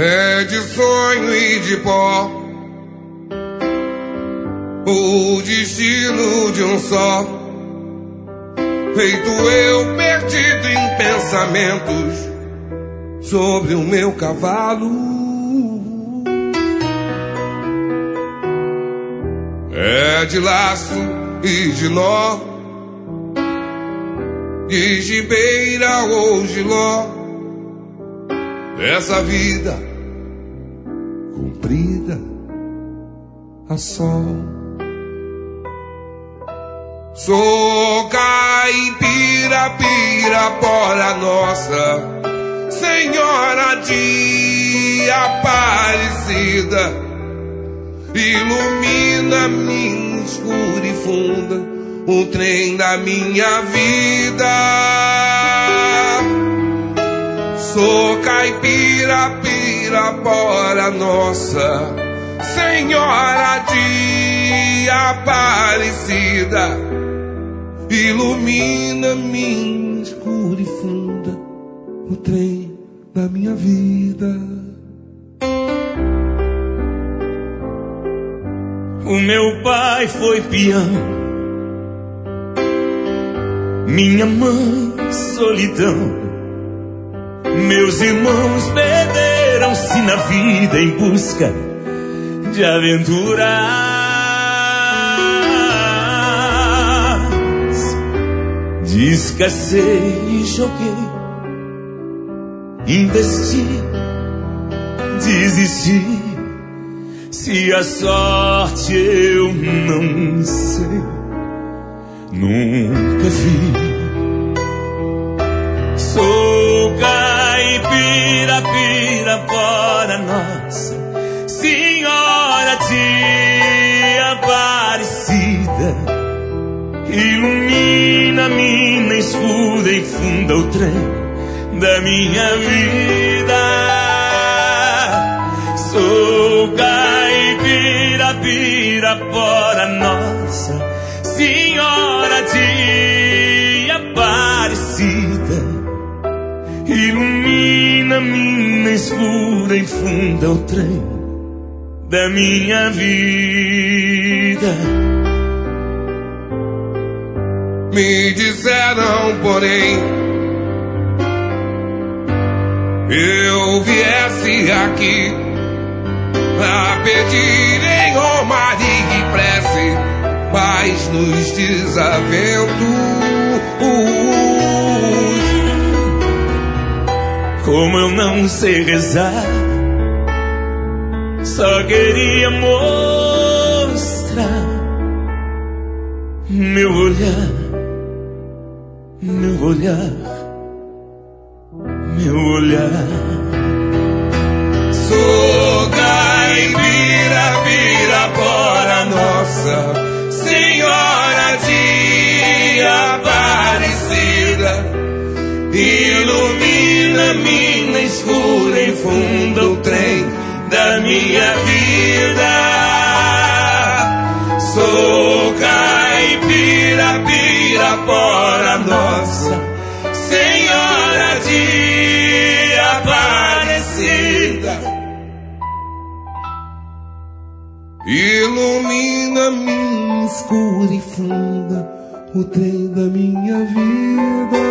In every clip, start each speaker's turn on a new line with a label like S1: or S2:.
S1: é de sonho e de pó, o destino de um só, feito eu perdido em pensamentos sobre o meu cavalo. É de laço e de nó, de gibeira ou giló, dessa vida comprida a sol. Sou caipira, pirapora nossa Senhora de Aparecida, ilumina minha escura e funda o trem da minha vida. Sou caipira, pirapora nossa Senhora de Aparecida, ilumina minha escura e funda o trem da minha vida.
S2: O meu pai foi peão, minha mãe solidão, meus irmãos perderam-se na vida em busca de aventuras, de escassez joguei, investi, desisti. Se a sorte eu não sei, nunca vi. Sou caipira, pirapora nossa Senhora de Aparecida, ilumina mina escura e funda o trem da minha vida. Sou caipira, pirapora nossa Senhora de Aparecida, ilumina mina escura e funda o trem da minha vida.
S1: Me disseram, porém, eu viesse aqui a pedir em romaria e prece paz nos desaventos.
S2: Como eu não sei rezar, só queria mostrar meu olhar, meu olhar, meu olhar.
S1: Sou caipira, pirapora nossa Senhora de Aparecida, ilumina mina escura e funda o trem da minha vida. Sou caipira, pirapora nossa Senhora de Aparecida, ilumina minha escura e funda o trem da minha vida.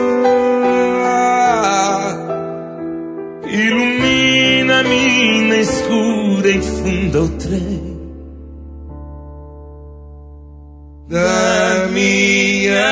S2: Ilumina mina escura e funda o trem
S1: da minha